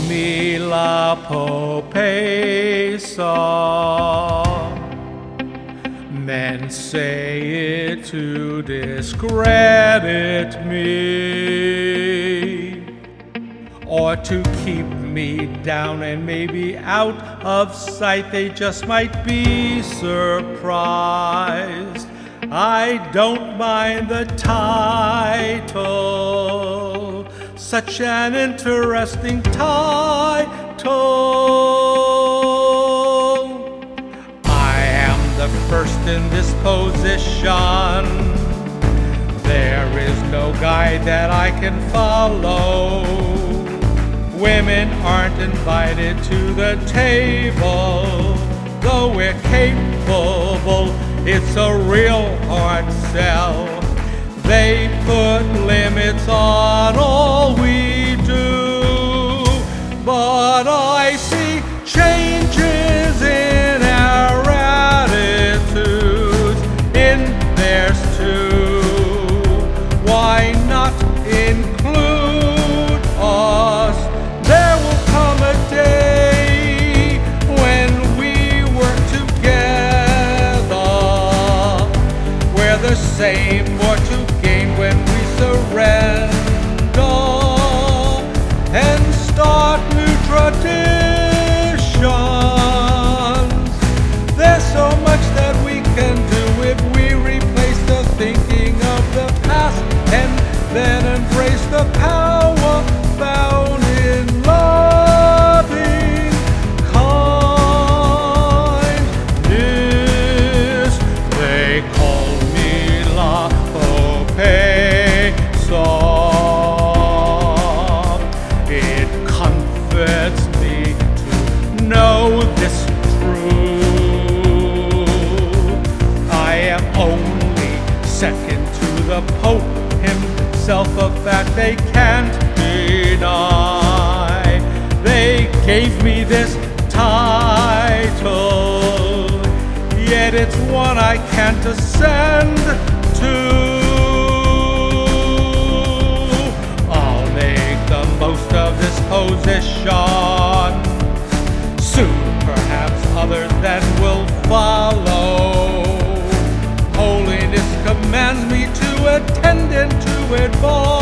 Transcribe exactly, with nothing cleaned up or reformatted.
me la popesa. Men say it to discredit me, or to keep me down and maybe out of sight. They just might be surprised. I don't mind the title, such an interesting title. I am the first in this position. There is no guide that I can follow. Women aren't invited to the table, though we're capable. It's a real hard sell. They put limits on all we do, but I see changes in our attitudes in theirs too. Why not include us? There will come a day when we work together. We're the same, more to gain when we surrender and start new traditions. There's so much that we can do if we replace the thinking of the past and then embrace the power found in loving kindness. They call me La Popesa. It comforts me to know this truth. I am only second to the Pope himself, a fact they can't deny. They gave me this title, yet it's one I can't ascend to. I'll make the most of this position. Soon perhaps others then will follow. Holiness commands me to attend and to advise.